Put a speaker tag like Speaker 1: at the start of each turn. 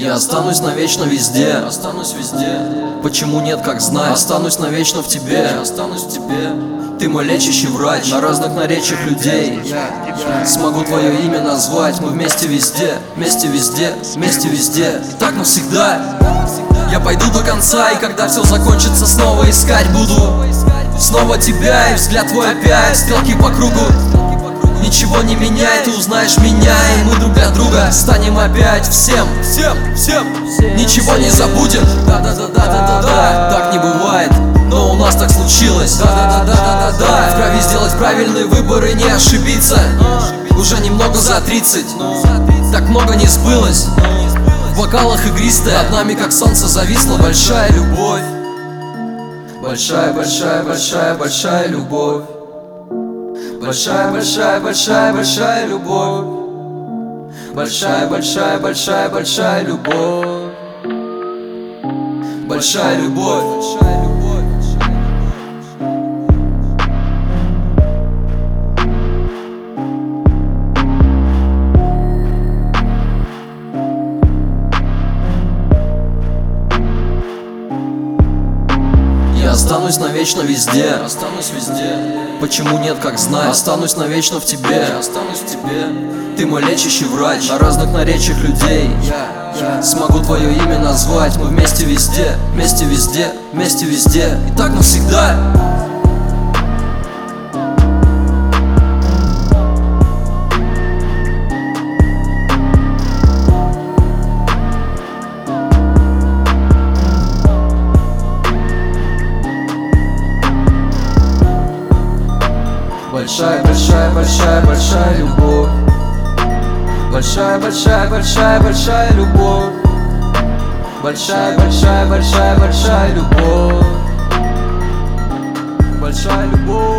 Speaker 1: Я останусь навечно везде, останусь везде. Почему нет, как знать? Останусь навечно в тебе, останусь в тебе. Ты мой лечащий врач на разных наречиях людей. Смогу твое имя назвать. Мы вместе везде, вместе везде, вместе везде. И так навсегда. Я пойду до конца, и когда все закончится, снова искать буду. Снова тебя, и взгляд твой опять. Стрелки по кругу. Ничего не меняй, ты узнаешь меня, и мы друг для друга станем опять всем. Ничего не забудем. Да-да-да-да-да-да. Так не бывает, но у нас так случилось. Да-да-да-да-да-да. В крови сделать правильный выбор и не ошибиться. Уже немного за 30, так много не сбылось. В бокалах игристая, над нами как солнце зависла большая любовь. Большая любовь. Большая любовь. Большая любовь. Большая любовь. Я останусь навечно везде, останусь везде. Почему нет, как знать? Останусь навечно в тебе, останусь в тебе. Ты мой лечащий врач на разных наречиях людей. Смогу твое имя назвать. Мы вместе везде, вместе везде, вместе везде. И так навсегда. Большая любовь. Большая любовь. Большая любовь. Большая любовь.